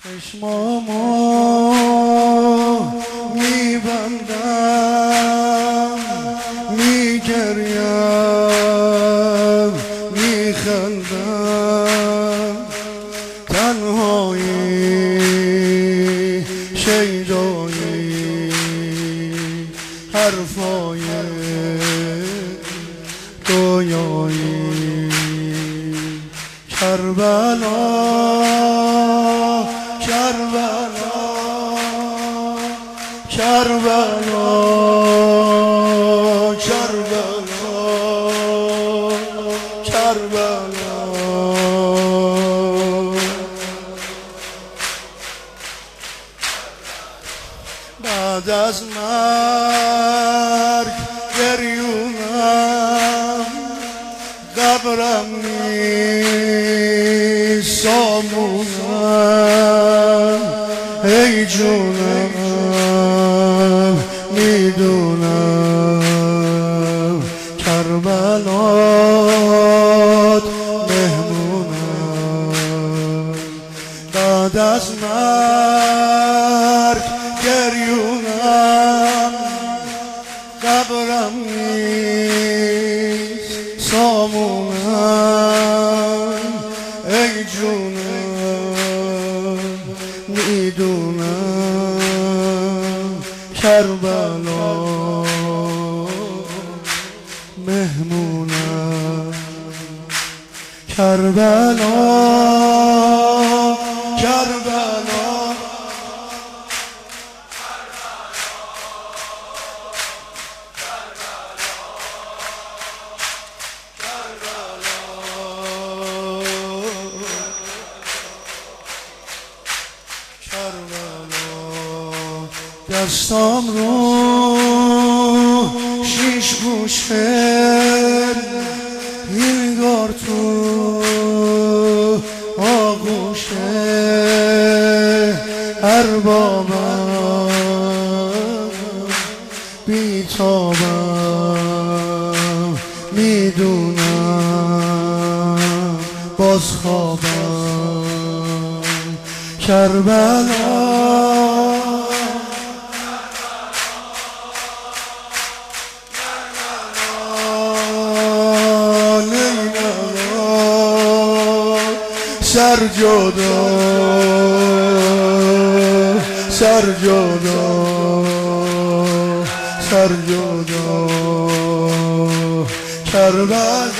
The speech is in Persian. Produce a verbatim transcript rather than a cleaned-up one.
چشمامو میبندم میگریم میخندم تنهایی شیدایی حرفای رویایی کربلا کربلا کربلا کربلا کربلا بعد از مرگ گریونم قبرم نیست سامونم ای جونم میدونم کربلات مهمونم بعد از مرگ گریونم قبرم نیست سامونم ای جونم میدونم کربلا مهمونم کربلا کربلا دستام رو شیش گوشه هیلگار تو آغوشه اربابم بیتابم میدونم باز خوابم کربلا سر جدا سر جدا سر جدا کربلا